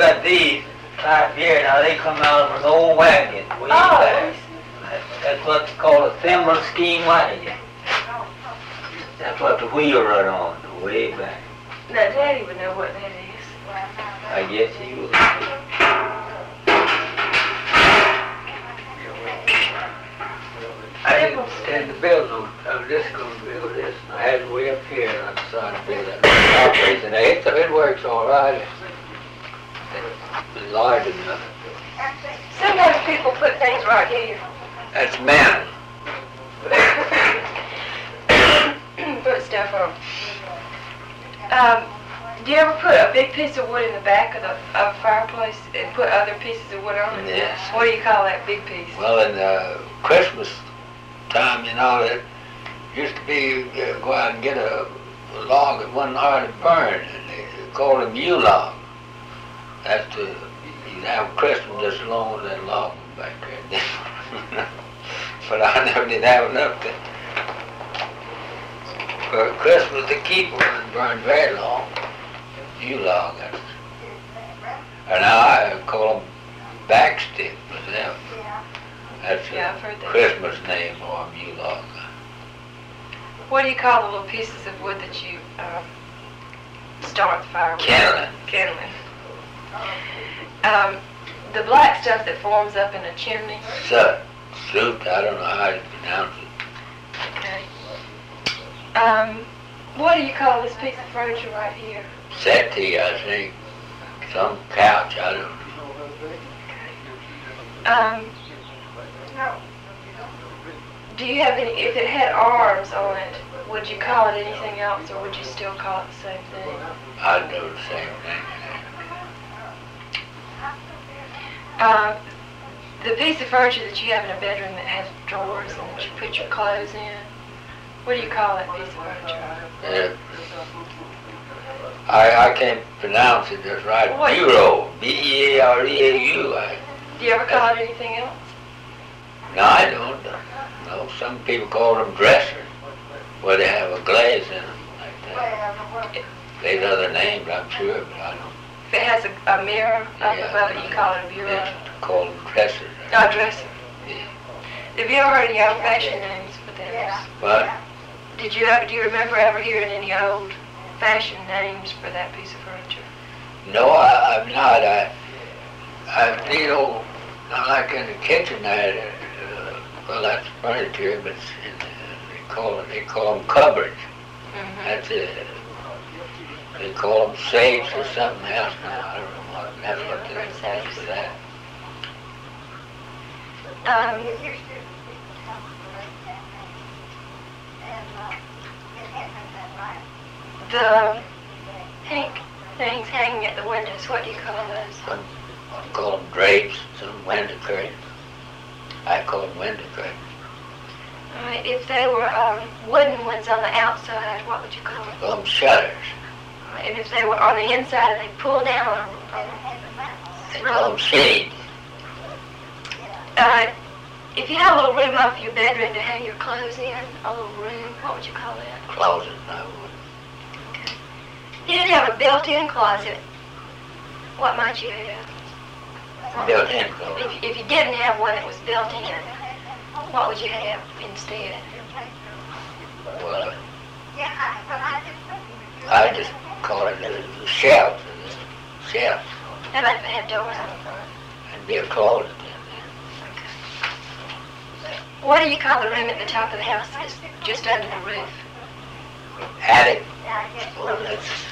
got these right here. Now they come out of an old wagon way back. That's what's called a thimble scheme wagon. That's what the wheel run on, way back. Now Daddy would know what that is. I guess he would. I didn't intend to build no, I was just going to build this. I had it way up here and I decided to build that place. And it works all right. It's large enough. Sometimes people put things right here. That's man. Put stuff on. Do you ever put a big piece of wood in the back of a fireplace and put other pieces of wood on it? Yes. What do you call that big piece? Well, in Christmas time, you know, it used to be go out and get a log that wasn't hard to burn, and they called them Yule log. That's the, you'd have Christmas just as long as that log was back there. But I never did have enough to, for Christmas to keep them and burn very long. Yule log, that's, and now I call them backstick, but that's I've heard that. Christmas name for them, Yule log. What do you call the little pieces of wood that you start the fire with? Kindling. Kindling. The black stuff that forms up in a chimney. Soot. I don't know how to pronounce it. Okay. What do you call this piece of furniture right here? Settee, I think. Some couch, I don't know. Do you have any, if it had arms on it, would you call it anything else or would you still call it the same thing? I'd do the same thing. The piece of furniture that you have in a bedroom that has drawers and that you put your clothes in, what do you call that piece of furniture? I can't pronounce it just right. What? Bureau. B-E-A-R-E-A-U. Do you ever call it anything else? No, I don't. No, some people call them dressers, where they have a glaze in them like that. There's other names, I'm sure, but I don't. If it has a mirror up above it, you call it a bureau? Yes, call them dressers. No, dresser. Yeah. Have you ever heard any old-fashioned names for those? What? Do you remember ever hearing any old-fashioned names for that piece of furniture? No, I'm not. You know, not like in the kitchen there. Well, that's furniture, but they call them cupboards. Mm-hmm. That's it. They call them safes or something else now. I don't know what. That's what they're for that. The pink things hanging at the windows, what do you call those? Some call them drapes, some window curtains. I call them window curtains. All right, if they were wooden ones on the outside, what would you call them? Call them shutters. All right, and if they were on the inside, they pull down They call them shades. If you had a little room off your bedroom to hang your clothes in, a little room, what would you call that? Closet, I would. Okay. You didn't have a built-in closet. What might you have? Built-in closet. If you didn't have one that was built in, what would you have instead? Well, I just call it a shelf. Shelf. How about if it had doors on it? And be a closet. What do you call the room at the top of the house that's just under the roof? Attic. Well, that's